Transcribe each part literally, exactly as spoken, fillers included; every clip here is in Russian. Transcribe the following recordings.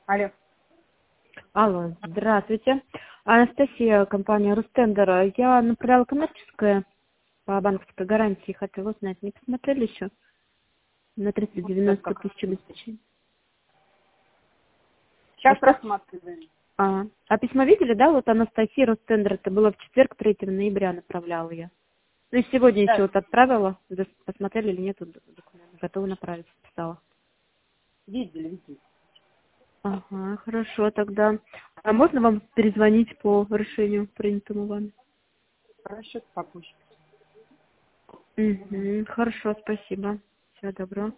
Алло. Алло, здравствуйте. Анастасия, компания Рустендер. Я направляла коммерческое по банковской гарантии. Хотела узнать, не посмотрели еще на триста девяносто тысяч обеспечений? Сейчас а рассматриваем. А, а письмо видели, да? Вот Анастасия Рустендер. Это было в четверг, третьего ноября направляла я. Ну и сегодня Да. еще вот отправила. Посмотрели или нет, документ. Готова направить, писала. Видели, видели. Ага, хорошо тогда. А можно вам перезвонить по решению, принятому вами? Расчет попозже. Угу, хорошо, спасибо. Всего доброго.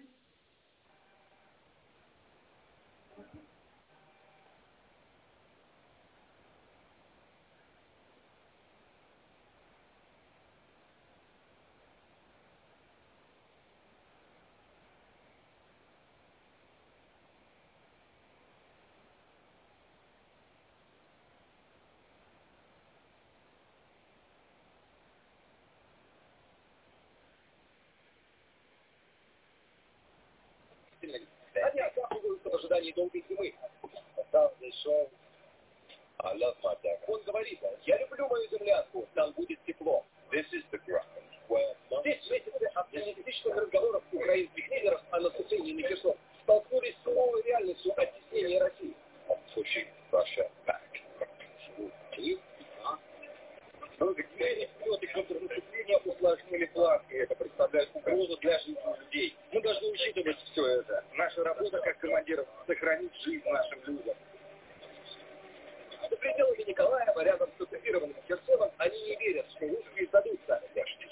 Они оказываются в ожидании долгой зимы. Там зашел. I love my dad. Он говорит, я люблю мою землянку, там будет тепло. This is the ground where... Здесь месяцы оптимистичных разговоров украинских лидеров о наступлении на Херсон столкнулись с новой реальностью оттеснения России. Pushing Russia back. Но движение вперед и контрнаступление усложнили план, и это представляет угрозу для жизни людей. Мы должны учитывать все это. Наша работа как командиров — сохранить жизнь нашим людям. За пределами Николаева, рядом с оккупированным Херсоном, они не верят, что русские сдадутся.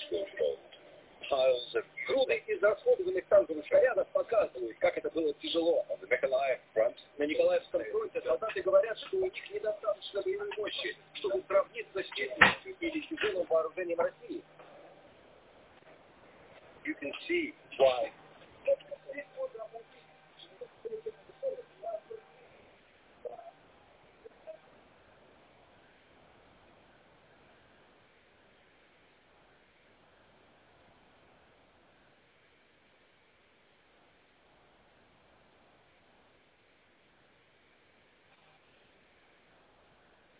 Груды израсходованных танковых снарядов показывают, как это было тяжело. На Николаевском фронте солдаты говорят, что у них недостаточно боевой мощи, чтобы сравниться с численностью или тяжелым вооружением России. You can see why